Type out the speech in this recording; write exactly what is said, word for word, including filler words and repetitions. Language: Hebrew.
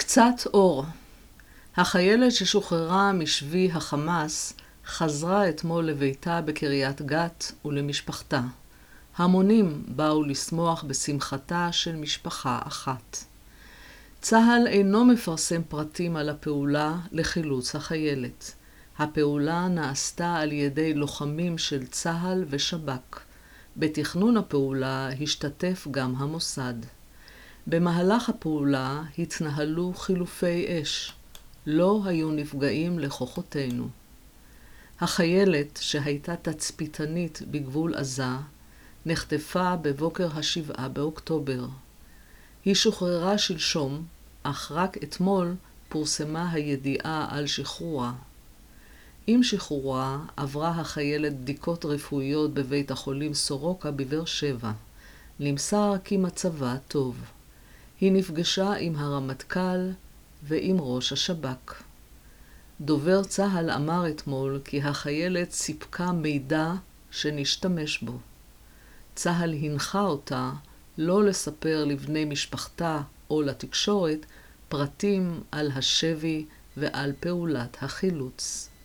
קצת אור. החיילת ששוחררה משבי החמאס חזרה אתמול לביתה בקריית גת ולמשפחתה. המונים באו לשמוח בשמחתה של משפחה אחת. צה"ל אינו מפרסם פרטים על הפעולה לחילוץ החיילת. הפעולה נעשתה על ידי לוחמים של צה"ל ושב"כ. בתכנון הפעולה השתתף גם המוסד. במהלך הפעולה התנהלו חילופי אש. לא היו נפגעים לכוחותינו. החיילת, שהייתה תצפיתנית בגבול עזה, נחטפה בבוקר השבעה באוקטובר. היא שוחררה שלשום, אך רק אתמול פורסמה הידיעה על שחרורה. עם שחרורה עברה החיילת בדיקות רפואיות בבית החולים סורוקה בבאר שבע. נמסר כי מצבה טוב. היא נפגשה עם הרמטכ"ל ועם ראש השב"כ. דובר צה"ל אמר אתמול כי החיילת סיפקה מידע שנשתמש בו. צה"ל הנחה אותה לא לספר לבני משפחתה או לתקשורת פרטים על השבי ועל פעולת החילוץ.